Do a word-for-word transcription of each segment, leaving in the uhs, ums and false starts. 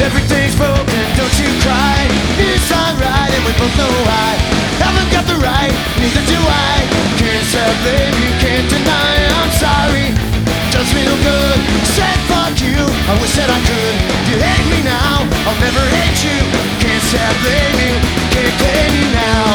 Everything's broken, don't you cry. It's alright and we both know I haven't got the right, neither do I. Can't say blame you, can't deny I'm sorry. Does me no good, said fuck you, I wish that I could. You hate me now, I'll never hate you. Can't say blame you, can't blame you now.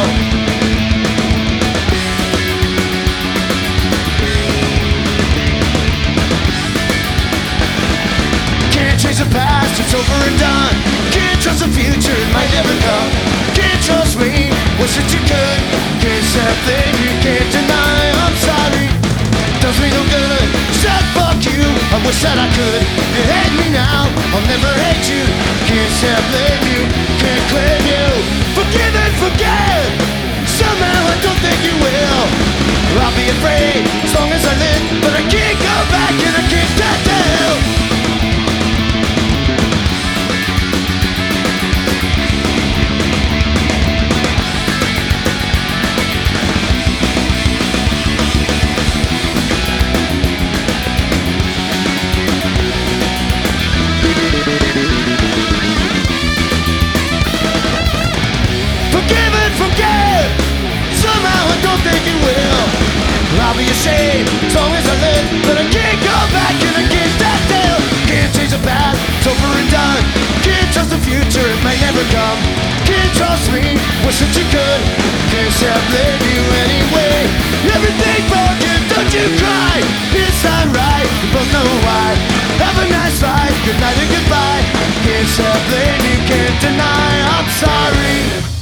Change the past, it's over and done. Can't trust the future, it might never come. Can't trust me, wish that you could. Can't say a thing you can't deny I'm sorry, does me no good. Said fuck you, I wish that I could. You hate me now, I'll never hate you. Can't say I blame you, can't claim you. Forgive and forget, somehow I don't think you will. I'll be afraid as long as I live, but I can't go back and I can't stand still. I'll be ashamed as long as I live, but I can't go back and I can't stand still. Can't change the past, it's over and done. Can't trust the future, it may never come. Can't trust me, wish that you could. Can't say I blame you anyway. Everything's broken, don't you cry. It's not right, we both know why. Have a nice life, good night and goodbye. Can't say I blame you, can't deny I'm sorry.